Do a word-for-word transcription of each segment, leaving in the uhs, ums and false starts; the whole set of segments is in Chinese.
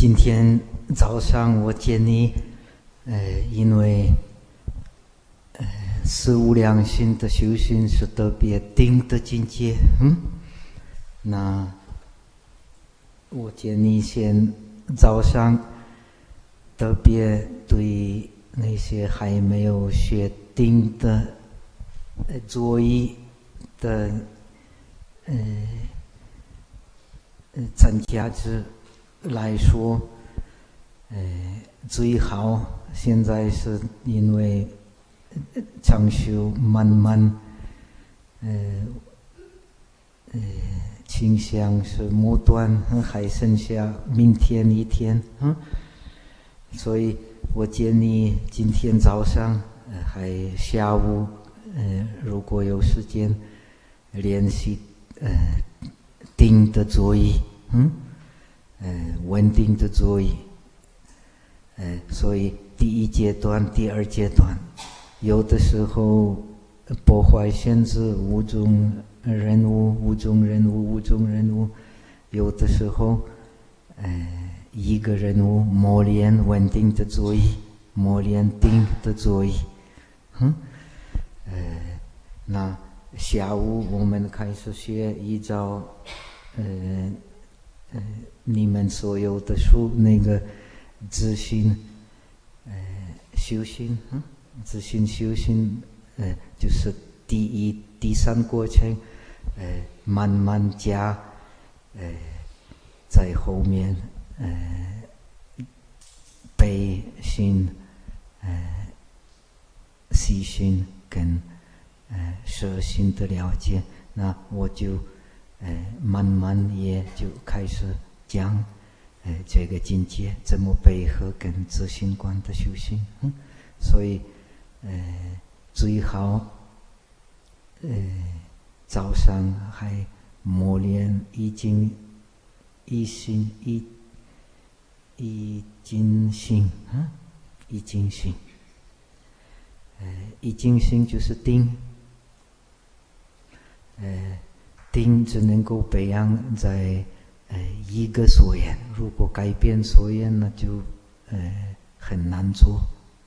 今天早上我见你，呃，因为呃，四无量心的修行是特别定的境界，嗯，那我见你先早上特别对那些还没有学定的呃作意的呃呃参加者来说，呃，最好现在是因为长修慢慢，呃呃，倾向是末端，还剩下明天一天，嗯，所以我建议今天早上，呃，还下午，呃，如果有时间练习，呃，定的作意，嗯。呃，稳定的作意，呃，所以第一阶段、第二阶段，有的时候破坏限制五种任务、五种任务、五种任务，有的时候，呃，一个任务磨练稳定的作意，磨练定的作意，嗯，呃，那下午我们开始学依照，呃。呃，你们所有的书那个自信，呃，修行，嗯，自信修行，呃，就是第一、第三过程，呃，慢慢加，呃，在后面，呃，悲心，呃，细心跟呃摄心的了解，那我就。呃，慢慢也就开始讲，呃，这个境界怎么配合跟自信观的修行，嗯，所以，呃，最好，呃，早上还磨练一静一心一一静心，嗯，一静心，呃，一静心就是定，呃。定只能够培养在呃一个所缘，如果改变所缘，那就呃很难做。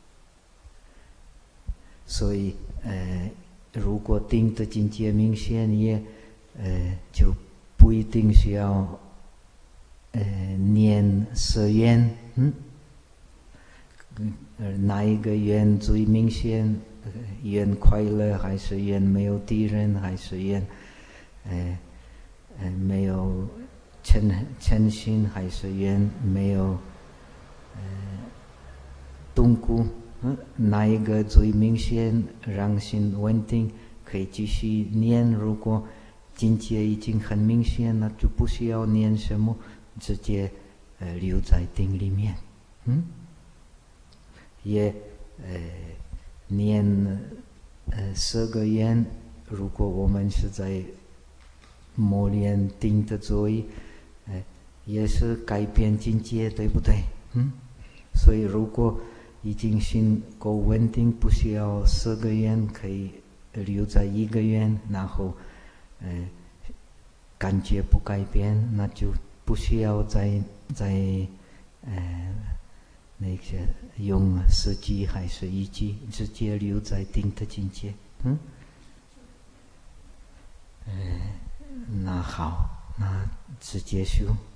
所以呃，如果定的境界明显，也呃就不一定需要呃念十缘，嗯，呃哪一个缘最明显？呃缘快乐还是缘没有敌人，还是缘？呃，呃，没有嗔嗔心，还是缘没有呃动故，嗯，哪一个最明显，让心稳定，可以继续念。如果境界已经很明显了，就不需要念什么，直接呃留在定里面，嗯，也呃念呃十个愿，如果我们是在磨练定的作意，呃，也是改变境界，对不对？嗯，所以如果已经心够稳定，不需要四个愿，可以留在一个愿，然后，呃，感觉不改变，那就不需要再再呃那些用四季还是一季，直接留在定的境界，嗯，呃。那好，那直接修。